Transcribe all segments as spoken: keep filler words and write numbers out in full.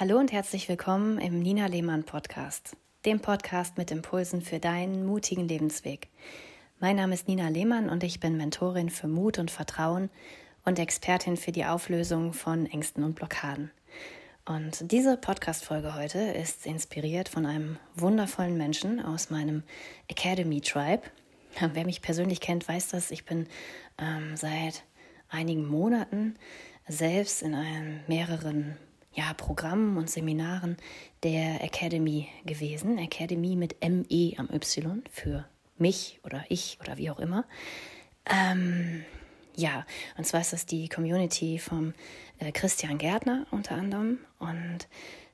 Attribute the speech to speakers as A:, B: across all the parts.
A: Hallo und herzlich willkommen im Nina Lehmann Podcast, dem Podcast mit Impulsen für deinen mutigen Lebensweg. Mein Name ist Nina Lehmann und ich bin Mentorin für Mut und Vertrauen und Expertin für die Auflösung von Ängsten und Blockaden. Und diese Podcast-Folge heute ist inspiriert von einem wundervollen Menschen aus meinem Academy Tribe. Wer mich persönlich kennt, weiß das. Ich bin ähm, seit einigen Monaten selbst in einem, mehreren ja, Programmen und Seminaren der Academy gewesen. Academy mit M E am Y für mich oder ich oder wie auch immer. Ähm, ja, und zwar ist das die Community vom äh, Christian Gärtner unter anderem. Und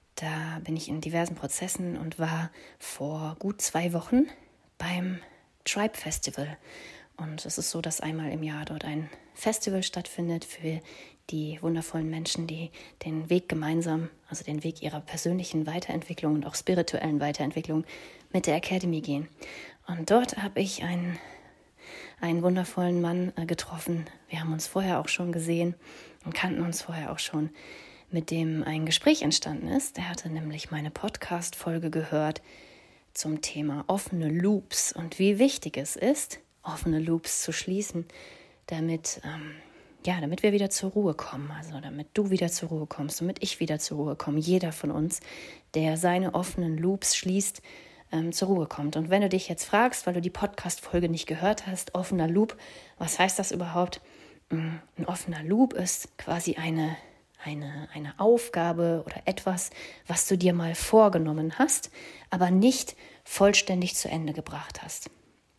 A: da bin ich in diversen Prozessen und war vor gut zwei Wochen beim Tribe Festival. Und es ist so, dass einmal im Jahr dort ein Festival stattfindet für die wundervollen Menschen, die den Weg gemeinsam, also den Weg ihrer persönlichen Weiterentwicklung und auch spirituellen Weiterentwicklung mit der Academy gehen. Und dort habe ich einen, einen wundervollen Mann äh, getroffen. Wir haben uns vorher auch schon gesehen und kannten uns vorher auch schon, mit dem ein Gespräch entstanden ist. Er hatte nämlich meine Podcast-Folge gehört zum Thema offene Loops und wie wichtig es ist, offene Loops zu schließen, damit ähm, ja, damit wir wieder zur Ruhe kommen, also damit du wieder zur Ruhe kommst, damit ich wieder zur Ruhe komme, jeder von uns, der seine offenen Loops schließt, ähm, zur Ruhe kommt. Und wenn du dich jetzt fragst, weil du die Podcast-Folge nicht gehört hast, offener Loop, was heißt das überhaupt? Ein offener Loop ist quasi eine, eine, eine Aufgabe oder etwas, was du dir mal vorgenommen hast, aber nicht vollständig zu Ende gebracht hast.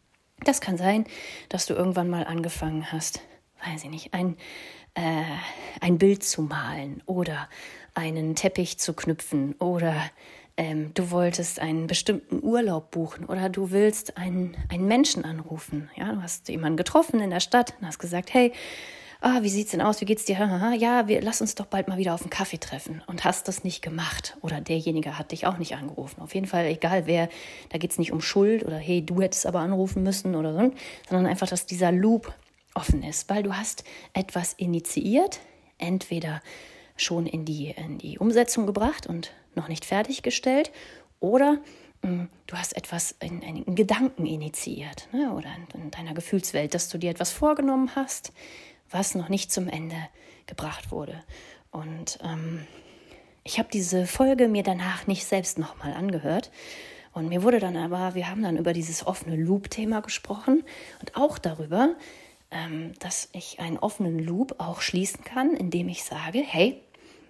A: Das kann sein, dass du irgendwann mal angefangen hast, weiß ich nicht, ein, äh, ein Bild zu malen oder einen Teppich zu knüpfen oder ähm, du wolltest einen bestimmten Urlaub buchen oder du willst einen, einen Menschen anrufen. Ja, du hast jemanden getroffen in der Stadt und hast gesagt, hey, ah, wie sieht's denn aus, wie geht's dir? Ja, wir, lass uns doch bald mal wieder auf einen Kaffee treffen und hast das nicht gemacht oder derjenige hat dich auch nicht angerufen. Auf jeden Fall, egal wer, da geht's nicht um Schuld oder hey, du hättest aber anrufen müssen oder so, sondern einfach, dass dieser Loop offen ist, weil du hast etwas initiiert, entweder schon in die, in die Umsetzung gebracht und noch nicht fertiggestellt oder mh, du hast etwas in, in Gedanken initiiert, ne, oder in, in deiner Gefühlswelt, dass du dir etwas vorgenommen hast, was noch nicht zum Ende gebracht wurde. Und ähm, ich habe diese Folge mir danach nicht selbst nochmal angehört. Und mir wurde dann aber, wir haben dann über dieses offene Loop-Thema gesprochen und auch darüber, ähm, dass ich einen offenen Loop auch schließen kann, indem ich sage, hey,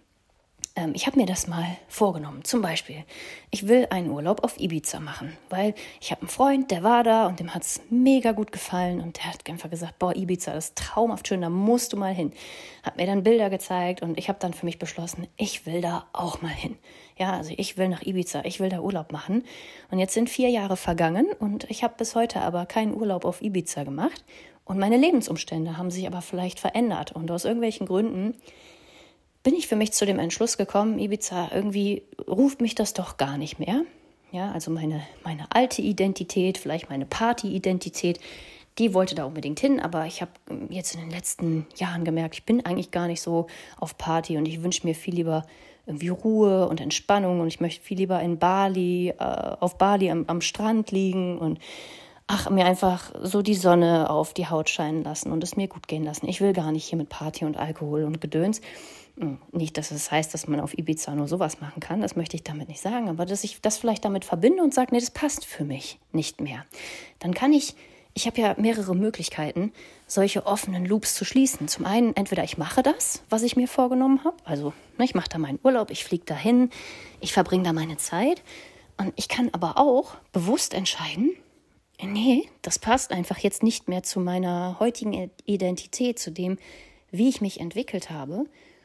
A: ähm, ich habe mir das mal vorgenommen. Zum Beispiel, ich will einen Urlaub auf Ibiza machen, weil ich habe einen Freund, der war da und dem hat es mega gut gefallen und der hat einfach gesagt, boah, Ibiza, das ist traumhaft schön, da musst du mal hin. Hat mir dann Bilder gezeigt und ich habe dann für mich beschlossen, ich will da auch mal hin. Ja, also ich will nach Ibiza, ich will da Urlaub machen. Und jetzt sind vier Jahre vergangen und ich habe bis heute aber keinen Urlaub auf Ibiza gemacht. Und meine Lebensumstände haben sich aber vielleicht verändert. Und aus irgendwelchen Gründen bin ich für mich zu dem Entschluss gekommen, Ibiza, irgendwie ruft mich das doch gar nicht mehr. Ja, also meine, meine alte Identität, vielleicht meine Party-Identität, die wollte da unbedingt hin. Aber ich habe jetzt in den letzten Jahren gemerkt, ich bin eigentlich gar nicht so auf Party und ich wünsche mir viel lieber irgendwie Ruhe und Entspannung und ich möchte viel lieber in Bali, äh, auf Bali am, am Strand liegen und ach, mir einfach so die Sonne auf die Haut scheinen lassen und es mir gut gehen lassen. Ich will gar nicht hier mit Party und Alkohol und Gedöns. Nicht, dass es heißt, dass man auf Ibiza nur sowas machen kann, das möchte ich damit nicht sagen, aber dass ich das vielleicht damit verbinde und sage, nee, das passt für mich nicht mehr. Dann kann ich, ich habe ja mehrere Möglichkeiten, solche offenen Loops zu schließen. Zum einen, entweder ich mache das, was ich mir vorgenommen habe, also ne, ich mache da meinen Urlaub, ich fliege dahin, ich verbringe da meine Zeit und ich kann aber auch bewusst entscheiden, nee, das passt einfach jetzt nicht mehr zu meiner heutigen Identität, zu dem, wie ich mich entwickelt habe.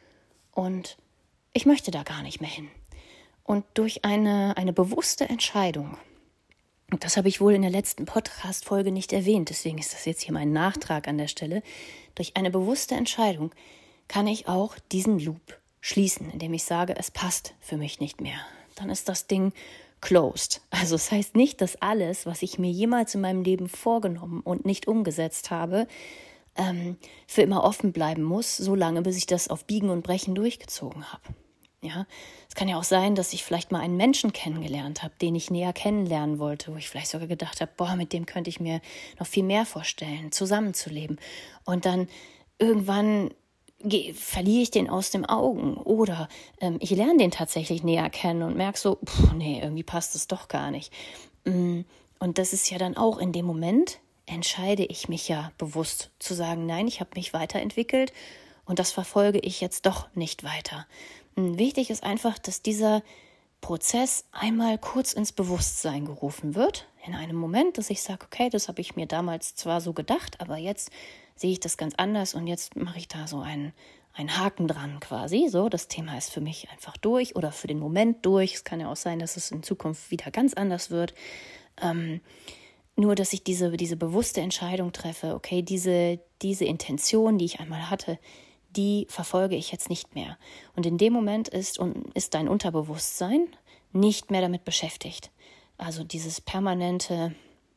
A: Und ich möchte da gar nicht mehr hin. Und durch eine, eine bewusste Entscheidung, und das habe ich wohl in der letzten Podcast-Folge nicht erwähnt, deswegen ist das jetzt hier mein Nachtrag an der Stelle, durch eine bewusste Entscheidung kann ich auch diesen Loop schließen, indem ich sage, es passt für mich nicht mehr. Dann ist das Ding closed. Also es heißt nicht, dass alles, was ich mir jemals in meinem Leben vorgenommen und nicht umgesetzt habe, ähm, für immer offen bleiben muss, so lange, bis ich das auf Biegen und Brechen durchgezogen habe. Ja, es kann ja auch sein, dass ich vielleicht mal einen Menschen kennengelernt habe, den ich näher kennenlernen wollte, wo ich vielleicht sogar gedacht habe, boah, mit dem könnte ich mir noch viel mehr vorstellen, zusammenzuleben. Und dann irgendwann ge- verliere ich den aus den Augen oder ähm, ich lerne den tatsächlich näher kennen und merke so, pff, nee, irgendwie passt es doch gar nicht. Mm, Und das ist ja dann auch in dem Moment, entscheide ich mich ja bewusst zu sagen, nein, ich habe mich weiterentwickelt und das verfolge ich jetzt doch nicht weiter. Wichtig ist einfach, dass dieser Prozess einmal kurz ins Bewusstsein gerufen wird, in einem Moment, dass ich sage, okay, das habe ich mir damals zwar so gedacht, aber jetzt sehe ich das ganz anders und jetzt mache ich da so einen, einen Haken dran quasi. So, das Thema ist für mich einfach durch oder für den Moment durch. Es kann ja auch sein, dass es in Zukunft wieder ganz anders wird. Ähm, nur, dass ich diese, diese bewusste Entscheidung treffe, okay, diese, diese Intention, die ich einmal hatte, die verfolge ich jetzt nicht mehr. Und in dem Moment ist, ist dein Unterbewusstsein nicht mehr damit beschäftigt. Also dieses permanente,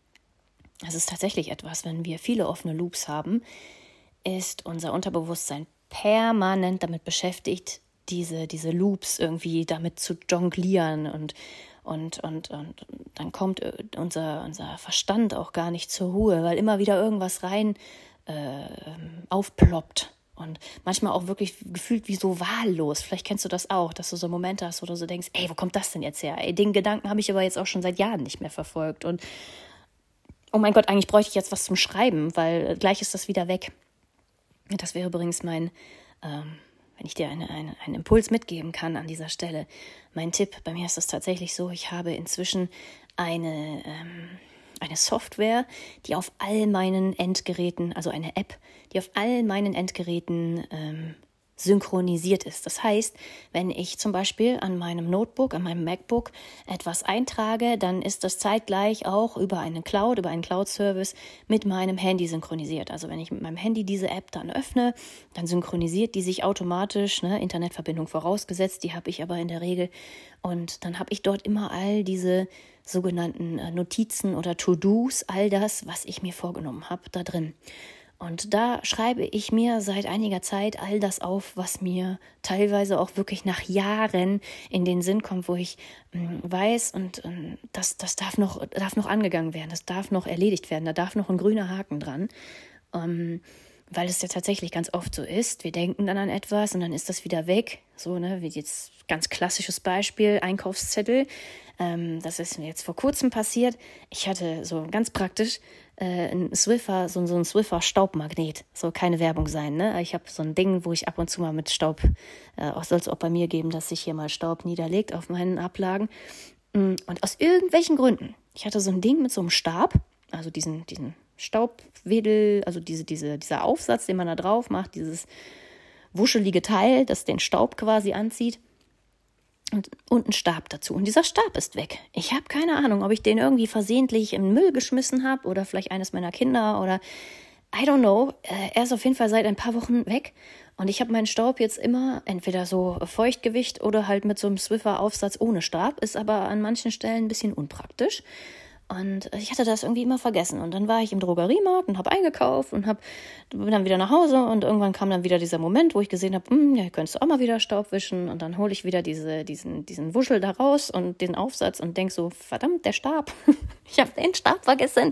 A: das ist tatsächlich etwas, wenn wir viele offene Loops haben, ist unser Unterbewusstsein permanent damit beschäftigt, diese, diese Loops irgendwie damit zu jonglieren und Und, und, und dann kommt unser, unser Verstand auch gar nicht zur Ruhe, weil immer wieder irgendwas rein äh, aufploppt. Und manchmal auch wirklich gefühlt wie so wahllos. Vielleicht kennst du das auch, dass du so Momente hast, wo du so denkst, ey, wo kommt das denn jetzt her? Ey, den Gedanken habe ich aber jetzt auch schon seit Jahren nicht mehr verfolgt. Und oh mein Gott, eigentlich bräuchte ich jetzt was zum Schreiben, weil gleich ist das wieder weg. Das wäre übrigens mein, ähm, wenn ich dir eine, eine, einen Impuls mitgeben kann an dieser Stelle, mein Tipp. Bei mir ist es tatsächlich so, ich habe inzwischen eine... Ähm, eine Software, die auf all meinen Endgeräten, also eine App, die auf all meinen Endgeräten ähm, synchronisiert ist. Das heißt, wenn ich zum Beispiel an meinem Notebook, an meinem MacBook etwas eintrage, dann ist das zeitgleich auch über eine Cloud, über einen Cloud-Service mit meinem Handy synchronisiert. Also wenn ich mit meinem Handy diese App dann öffne, dann synchronisiert die sich automatisch, ne, Internetverbindung vorausgesetzt, die habe ich aber in der Regel. Und dann habe ich dort immer all diese sogenannten Notizen oder To-Dos, all das, was ich mir vorgenommen habe, da drin. Und da schreibe ich mir seit einiger Zeit all das auf, was mir teilweise auch wirklich nach Jahren in den Sinn kommt, wo ich mh, weiß, und äh, das, das darf noch, darf noch angegangen werden, das darf noch erledigt werden, da darf noch ein grüner Haken dran. Ähm, weil es ja tatsächlich ganz oft so ist, wir denken dann an etwas und dann ist das wieder weg. So, ne, wie jetzt ganz klassisches Beispiel, Einkaufszettel. Ähm, das ist mir jetzt vor kurzem passiert. Ich hatte so ganz praktisch äh, ein Swiffer, so, so ein Swiffer Staubmagnet. Soll keine Werbung sein, ne? Ich habe so ein Ding, wo ich ab und zu mal mit Staub, äh, auch soll es auch bei mir geben, dass sich hier mal Staub niederlegt auf meinen Ablagen. Und aus irgendwelchen Gründen, ich hatte so ein Ding mit so einem Stab, also diesen, diesen Staubwedel, also diese, diese, dieser Aufsatz, den man da drauf macht, dieses wuschelige Teil, das den Staub quasi anzieht. Und, und ein Stab dazu. Und dieser Stab ist weg. Ich habe keine Ahnung, ob ich den irgendwie versehentlich in den Müll geschmissen habe oder vielleicht eines meiner Kinder oder I don't know. Er ist auf jeden Fall seit ein paar Wochen weg. Und ich habe meinen Staub jetzt immer entweder so Feuchtgewicht oder halt mit so einem Swiffer-Aufsatz ohne Stab. Ist aber an manchen Stellen ein bisschen unpraktisch. Und ich hatte das irgendwie immer vergessen. Und dann war ich im Drogeriemarkt und habe eingekauft und hab, bin dann wieder nach Hause. Und irgendwann kam dann wieder dieser Moment, wo ich gesehen habe, hm, ja, könntest du auch mal wieder Staub wischen. Und dann hole ich wieder diese, diesen, diesen Wuschel da raus und den Aufsatz und denk so, verdammt, der Stab. Ich habe den Stab vergessen.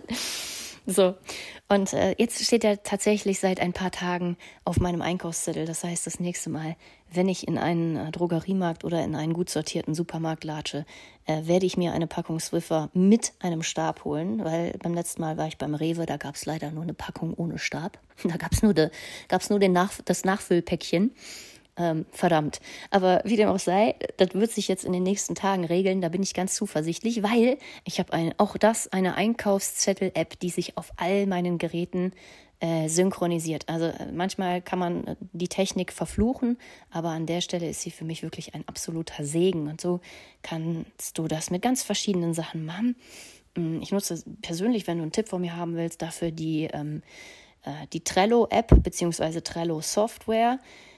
A: So, und äh, jetzt steht er tatsächlich seit ein paar Tagen auf meinem Einkaufszettel. Das heißt, das nächste Mal, wenn ich in einen äh, Drogeriemarkt oder in einen gut sortierten Supermarkt latsche, äh, werde ich mir eine Packung Swiffer mit einem Stab holen, weil beim letzten Mal war ich beim Rewe, da gab es leider nur eine Packung ohne Stab. Da gab es nur, de, gab's nur den Nach- das Nachfüllpäckchen. Ähm, verdammt. Aber wie dem auch sei, das wird sich jetzt in den nächsten Tagen regeln, da bin ich ganz zuversichtlich, weil ich habe ein, auch das eine Einkaufszettel-App, die sich auf all meinen Geräten äh, synchronisiert. Also äh, manchmal kann man äh, die Technik verfluchen, aber an der Stelle ist sie für mich wirklich ein absoluter Segen. Und so kannst du das mit ganz verschiedenen Sachen machen. Ich nutze persönlich, wenn du einen Tipp von mir haben willst, dafür die, ähm, äh, die Trello-App bzw. Trello-Software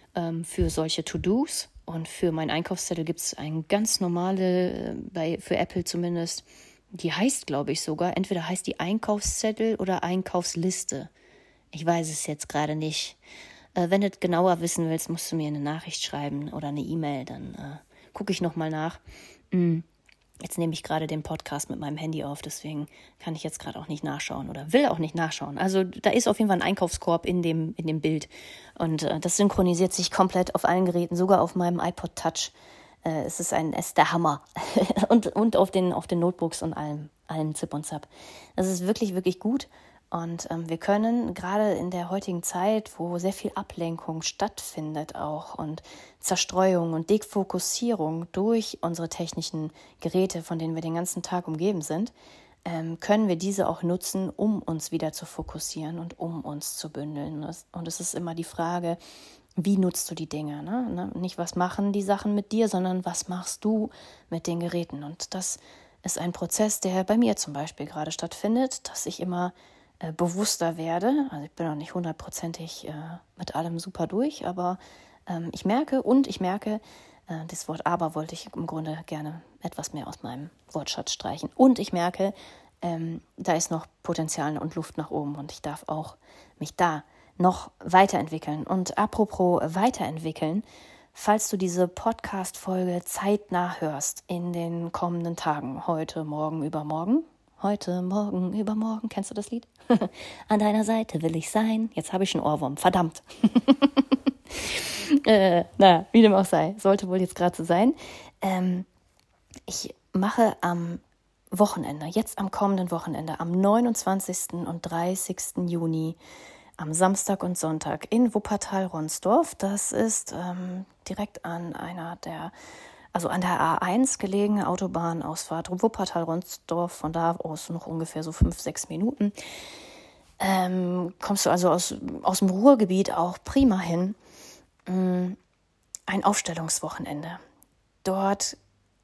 A: für solche To-Dos. Und für meinen Einkaufszettel gibt es eine ganz normale, bei, für Apple zumindest, die heißt, glaube ich, sogar, entweder heißt die Einkaufszettel oder Einkaufsliste. Ich weiß es jetzt gerade nicht. Äh, wenn du genauer wissen willst, musst du mir eine Nachricht schreiben oder eine E-Mail, dann äh, gucke ich nochmal nach. Mm. Jetzt nehme ich gerade den Podcast mit meinem Handy auf, deswegen kann ich jetzt gerade auch nicht nachschauen oder will auch nicht nachschauen. Also da ist auf jeden Fall ein Einkaufskorb in dem, in dem Bild und äh, das synchronisiert sich komplett auf allen Geräten, sogar auf meinem iPod Touch. Äh, es ist ein, es ist der Hammer und, und auf den, auf den Notebooks und allem, allem Zip und Zap. Das ist wirklich, wirklich gut. Und ähm, wir können gerade in der heutigen Zeit, wo sehr viel Ablenkung stattfindet auch und Zerstreuung und Defokussierung durch unsere technischen Geräte, von denen wir den ganzen Tag umgeben sind, ähm, können wir diese auch nutzen, um uns wieder zu fokussieren und um uns zu bündeln. Und es ist immer die Frage, wie nutzt du die Dinge? Ne? Nicht, was machen die Sachen mit dir, sondern was machst du mit den Geräten? Und das ist ein Prozess, der bei mir zum Beispiel gerade stattfindet, dass ich immer Äh, bewusster werde. Also ich bin noch nicht hundertprozentig äh, mit allem super durch, aber ähm, ich merke und ich merke, äh, das Wort aber wollte ich im Grunde gerne etwas mehr aus meinem Wortschatz streichen. Und ich merke, ähm, da ist noch Potenzial und Luft nach oben und ich darf auch mich da noch weiterentwickeln. Und apropos weiterentwickeln, falls du diese Podcast-Folge zeitnah hörst in den kommenden Tagen, heute, morgen, übermorgen, Heute, morgen, übermorgen, kennst du das Lied? An deiner Seite will ich sein. Jetzt habe ich einen Ohrwurm, verdammt. äh, naja, wie dem auch sei, sollte wohl jetzt gerade so sein. Ähm, ich mache am Wochenende, jetzt am kommenden Wochenende, am neunundzwanzigsten und dreißigsten Juni, am Samstag und Sonntag in Wuppertal-Ronsdorf. Das ist ähm, direkt an einer der Also an der A eins gelegene Autobahnausfahrt Wuppertal-Ronsdorf, von da aus noch ungefähr so fünf, sechs Minuten. Ähm, kommst du also aus, aus dem Ruhrgebiet auch prima hin. Ähm, ein Aufstellungswochenende. Dort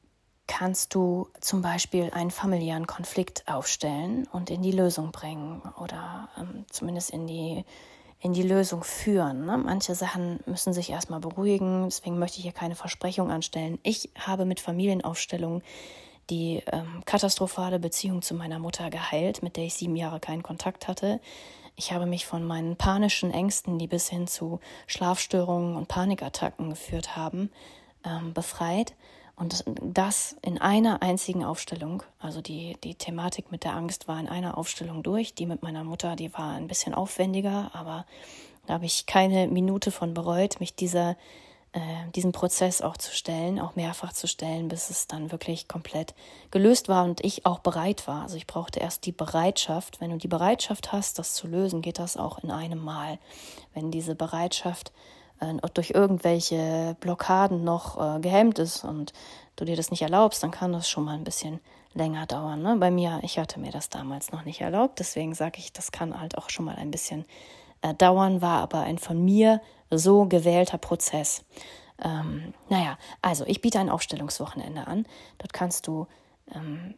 A: kannst du zum Beispiel einen familiären Konflikt aufstellen und in die Lösung bringen oder ähm, zumindest in die in die Lösung führen. Ne? Manche Sachen müssen sich erstmal beruhigen, deswegen möchte ich hier keine Versprechung anstellen. Ich habe mit Familienaufstellungen die ähm, katastrophale Beziehung zu meiner Mutter geheilt, mit der ich sieben Jahre keinen Kontakt hatte. Ich habe mich von meinen panischen Ängsten, die bis hin zu Schlafstörungen und Panikattacken geführt haben, ähm, befreit. Und das in einer einzigen Aufstellung, also die, die Thematik mit der Angst war in einer Aufstellung durch. Die mit meiner Mutter, die war ein bisschen aufwendiger, aber da habe ich keine Minute von bereut, mich dieser, äh, diesem Prozess auch zu stellen, auch mehrfach zu stellen, bis es dann wirklich komplett gelöst war und ich auch bereit war. Also ich brauchte erst die Bereitschaft. Wenn du die Bereitschaft hast, das zu lösen, geht das auch in einem Mal. Wenn diese Bereitschaft durch irgendwelche Blockaden noch äh, gehemmt ist und du dir das nicht erlaubst, dann kann das schon mal ein bisschen länger dauern. Ne? Bei mir, ich hatte mir das damals noch nicht erlaubt, deswegen sage ich, das kann halt auch schon mal ein bisschen äh, dauern, war aber ein von mir so gewählter Prozess. Ähm, naja, also ich biete ein Aufstellungswochenende an. Dort kannst du ähm,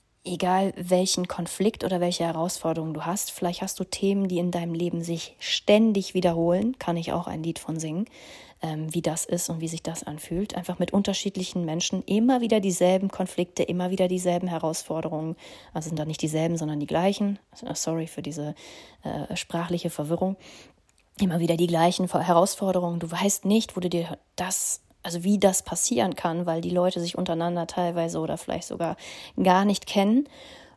A: egal welchen Konflikt oder welche Herausforderungen du hast, vielleicht hast du Themen, die in deinem Leben sich ständig wiederholen, kann ich auch ein Lied von singen, ähm, wie das ist und wie sich das anfühlt. Einfach mit unterschiedlichen Menschen immer wieder dieselben Konflikte, immer wieder dieselben Herausforderungen. Also sind da nicht dieselben, sondern die gleichen. Sorry für diese äh, sprachliche Verwirrung. Immer wieder die gleichen Herausforderungen. Du weißt nicht, wo du dir das Also wie das passieren kann, weil die Leute sich untereinander teilweise oder vielleicht sogar gar nicht kennen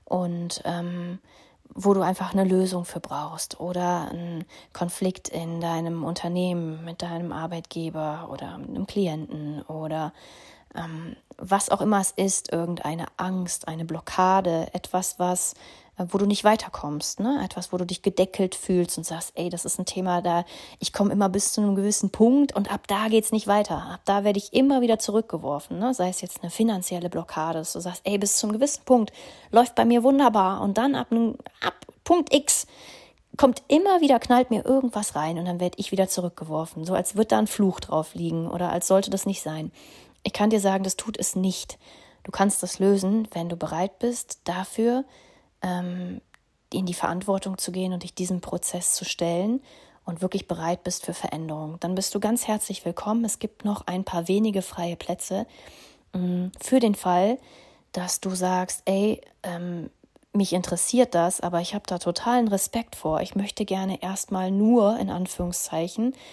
A: und ähm, wo du einfach eine Lösung für brauchst oder einen Konflikt in deinem Unternehmen mit deinem Arbeitgeber oder mit einem Klienten oder ähm, was auch immer es ist, irgendeine Angst, eine Blockade, etwas, was wo du nicht weiterkommst, ne? Etwas, wo du dich gedeckelt fühlst und sagst, ey, das ist ein Thema, da ich komme immer bis zu einem gewissen Punkt und ab da geht's nicht weiter. Ab da werde ich immer wieder zurückgeworfen, ne? Sei es jetzt eine finanzielle Blockade, dass du sagst, ey, bis zum gewissen Punkt läuft bei mir wunderbar und dann ab, ab Punkt X kommt immer wieder, knallt mir irgendwas rein und dann werde ich wieder zurückgeworfen, so als würde da ein Fluch drauf liegen oder als sollte das nicht sein. Ich kann dir sagen, das tut es nicht. Du kannst das lösen, wenn du bereit bist, dafür in die Verantwortung zu gehen und dich diesem Prozess zu stellen und wirklich bereit bist für Veränderung. Dann bist du ganz herzlich willkommen. Es gibt noch ein paar wenige freie Plätze für den Fall, dass du sagst, ey, ähm, mich interessiert das, aber ich habe da totalen Respekt vor. Ich möchte gerne erstmal nur, in Anführungszeichen,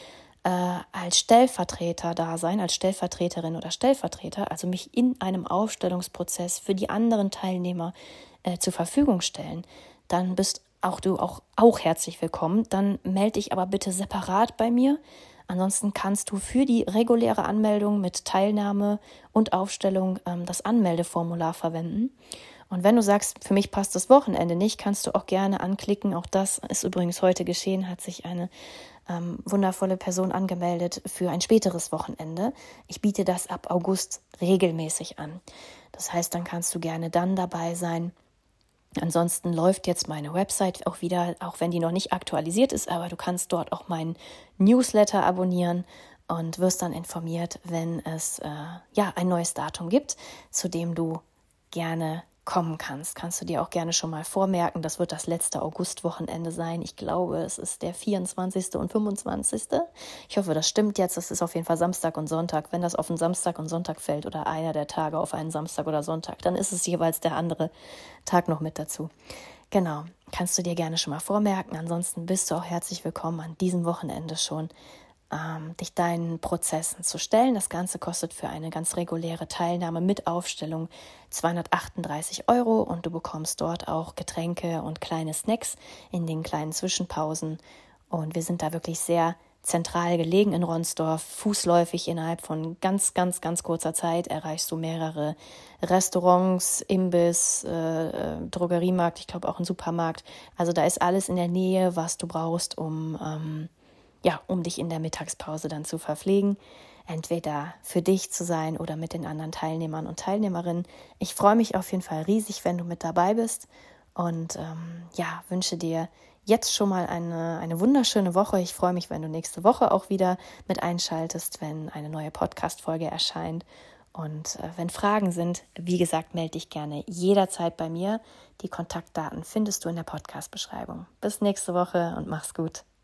A: äh, als Stellvertreter da sein, als Stellvertreterin oder Stellvertreter, also mich in einem Aufstellungsprozess für die anderen Teilnehmer äh, zur Verfügung stellen, dann bist auch du auch, auch herzlich willkommen. Dann melde dich aber bitte separat bei mir. Ansonsten kannst du für die reguläre Anmeldung mit Teilnahme und Aufstellung ähm, das Anmeldeformular verwenden. Und wenn du sagst, für mich passt das Wochenende nicht, kannst du auch gerne anklicken. Auch das ist übrigens heute geschehen, hat sich eine ähm, wundervolle Person angemeldet für ein späteres Wochenende. Ich biete das ab August regelmäßig an. Das heißt, dann kannst du gerne dann dabei sein. Ansonsten läuft jetzt meine Website auch wieder, auch wenn die noch nicht aktualisiert ist, aber du kannst dort auch meinen Newsletter abonnieren und wirst dann informiert, wenn es äh, ja ein neues Datum gibt, zu dem du gerne kommen kannst. Kannst du dir auch gerne schon mal vormerken, das wird das letzte Augustwochenende sein. Ich glaube, es ist der vierundzwanzigste und fünfundzwanzigste Ich hoffe, das stimmt jetzt. Es ist auf jeden Fall Samstag und Sonntag. Wenn das auf einen Samstag und Sonntag fällt oder einer der Tage auf einen Samstag oder Sonntag, dann ist es jeweils der andere Tag noch mit dazu. Genau, kannst du dir gerne schon mal vormerken. Ansonsten bist du auch herzlich willkommen an diesem Wochenende schon, ähm, dich deinen Prozessen zu stellen. Das Ganze kostet für eine ganz reguläre Teilnahme mit Aufstellung zweihundertachtunddreißig Euro und du bekommst dort auch Getränke und kleine Snacks in den kleinen Zwischenpausen. Und wir sind da wirklich sehr zentral gelegen in Ronsdorf, fußläufig innerhalb von ganz, ganz, ganz kurzer Zeit erreichst du mehrere Restaurants, Imbiss, äh, Drogeriemarkt, ich glaube auch einen Supermarkt. Also da ist alles in der Nähe, was du brauchst, um ähm, ja, um dich in der Mittagspause dann zu verpflegen, entweder für dich zu sein oder mit den anderen Teilnehmern und Teilnehmerinnen. Ich freue mich auf jeden Fall riesig, wenn du mit dabei bist und ähm, ja, wünsche dir jetzt schon mal eine, eine wunderschöne Woche. Ich freue mich, wenn du nächste Woche auch wieder mit einschaltest, wenn eine neue Podcast-Folge erscheint. Und äh, wenn Fragen sind, wie gesagt, melde dich gerne jederzeit bei mir. Die Kontaktdaten findest du in der Podcast-Beschreibung. Bis nächste Woche und mach's gut.